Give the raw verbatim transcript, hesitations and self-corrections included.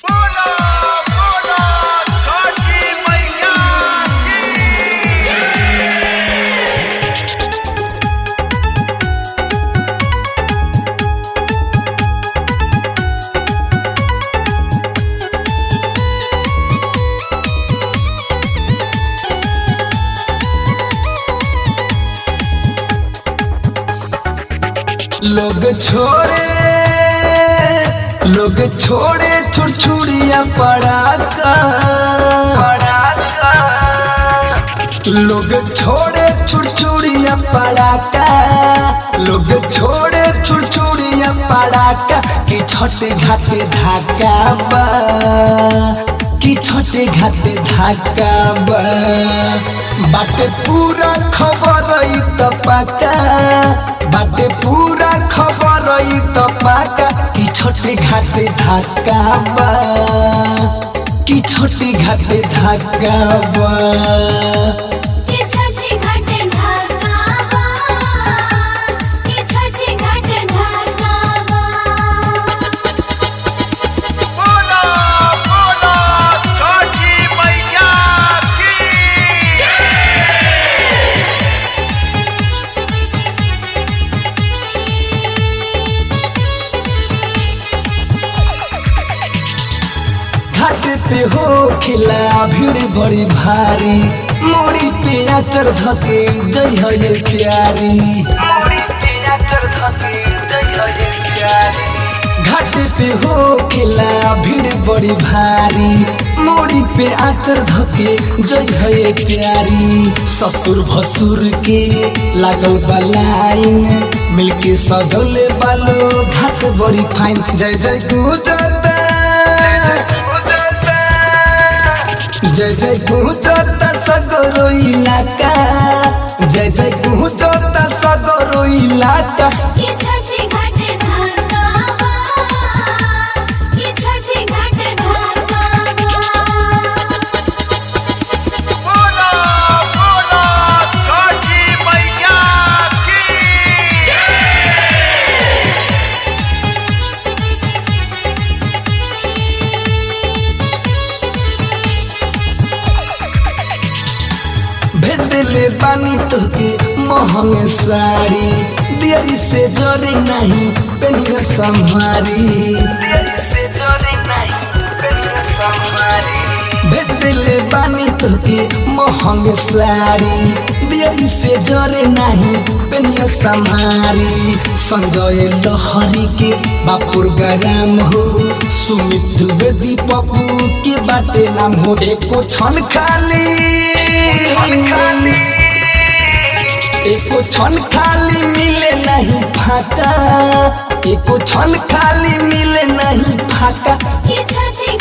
बोलो बोलो छठी मैया की लोग छोड़े लोग छोड़े छुड़छुड़िया पड़ाका पड़ाका लोग छोड़े छुड़छुड़िया पड़ाका लोग छोड़े छुड़छुड़िया पड़ाका कि छोटे घाटे धाका बा कि छोटे घाटे धाका बा बाटे पूरा खबर ई त पाका बाटे पूरा खबर ई त पाका कि छोटे घाटे धाका बा कि छोटे घाटे धाका बा कि छठी घाटे धागा बा कि छठी घाटे धागा बा बोलो बोलो छठी मैया की घाट पे हो खिला भीड़ बड़ी भारी मोड़ी पे आचर धके जय हो ये प्यारी मोड़ी पे आचर धके जय हो ये प्यारी घाट पे हो खिला भीड़ बड़ी भारी मोड़ी पे आचर धके जय हो ये प्यारी ससुर भसुर के लागल बलाइन मिलके सजले बालो घाट बड़ी फाइन जय जय गुजरता जय जय गुजरता सगरो इलाका जय जय गुजरता सगरो इलाका कि छठी घाटे धागा बा कि छठी घाटे धागा बा बोलो बोलो छठी मैया की भेज दिले बानी तोके महंगे साड़ी दियरी से जरे नहीं पेनिया संभारी दियरी से जरे नहीं पेनिया संभारी भेज दिले बानी तोके महंगे साड़ी दियरी से जरे नहीं पेनिया संभारी संजय लहरी के बापुर गराम हो सुमित बेदी पप्पू के बाटे नाम हो एको छन खाली छन खाली एको छन खाली मिले नहीं फाका एको छन खाली मिले नहीं फाका कि छठी